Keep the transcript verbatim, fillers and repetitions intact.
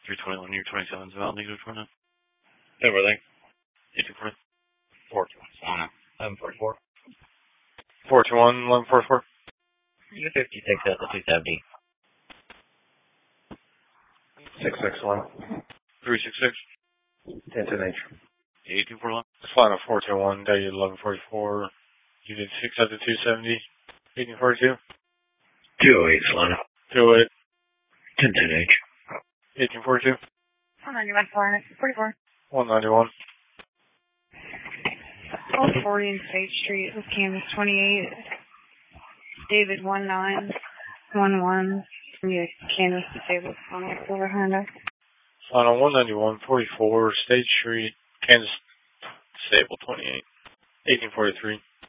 three twenty-one, year twenty-seven is valid, negative twenty-nine. Everything. eighteen forty. four twenty-one, eleven forty-four. four two one, eleven forty-four. U fifty-six at the two seventy. six six one. three six six. ten ten H. eighteen forty-one. Flying at four two one, W eleven forty-four. You did six at the two seventy. eighteen forty-two. two oh eight, Solana. two oh eight. ten ten H. eighteen forty-two. one ninety-one, flying at forty-four. one ninety-one. twelve forty in State Street with Canvas twenty-eight. David one nine one one. Yeah, Canvas disabled on the over Honda. Final one ninety-one forty-four, State Street, Kansas, disabled twenty-eight. eighteen forty-three.